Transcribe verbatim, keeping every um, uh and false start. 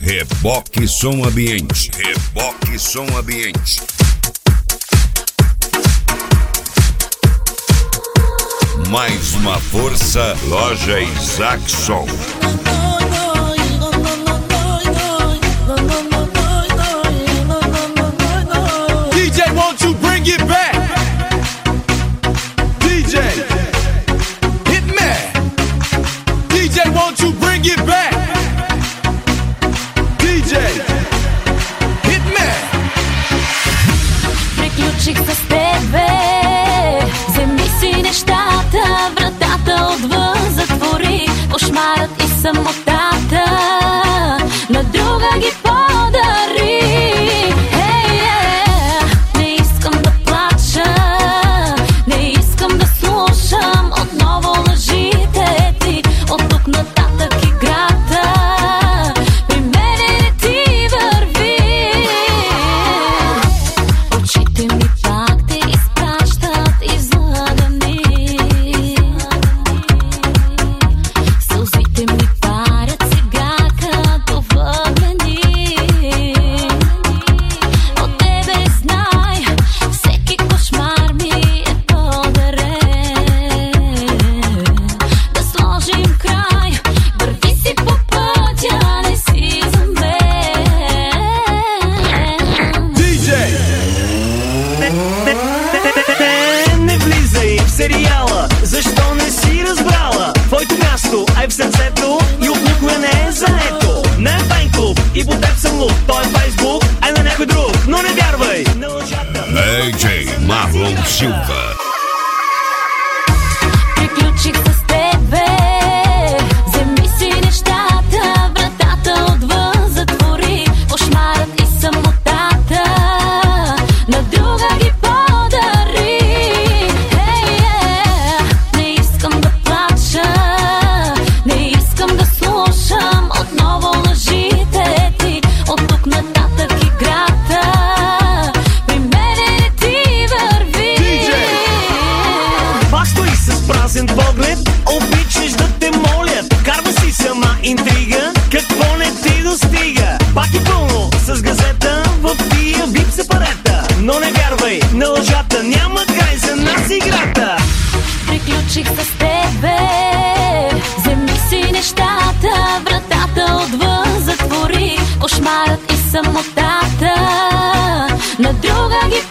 Reboque Som Ambiente. Reboque Som Ambiente. Mais uma força, Loja Isaac Som. D J, won't you bring it back? D J, hit me. D J, won't you bring it back? D J, hit me. Приключих с тебе, вземи си нещата, вратата отвън затвори, кошмарът и самотата на друга ги подари. Hey, yeah. Не искам да плача, не искам да слушам отново лъжите ти, от тук нататък играта при мене не ти върви. Очите ми пак те изпращат излагани, сълзите ми парят сега като въглени. От тебе знай, всеки кошмар ми е подарен. Да сложим край, върви си по пътя, не си за мен. D J, Не влизай в сериала, защо не си разбрала? Твоето място е в сърцето и от никога не е заето. Не е файн клуб и по теб съм луд, той е Фейсбук, а на някой друг. Но не вярвай на лъжата. Ей Джей Марлон Силва. Приключих с тебе, вземи си нещата, вратата отвън затвори, кошмарът и самотата на друга ги подари. Hey, yeah. Не искам да плача, не искам да слушам отново лъжите ти, от тук нататък играта при мене не ти върви. D J. Пак стои с празен поглед, обичаш да те молят. Карва си сама интрига, какво не ти достига. Пак и пълно с газета в тия вип сепарета. Но не вярвай на лъжата, няма край за нас играта. Приключих с тебе, вземи си нещата, вратата отвън затвори, кошмарът и самотата на друга ги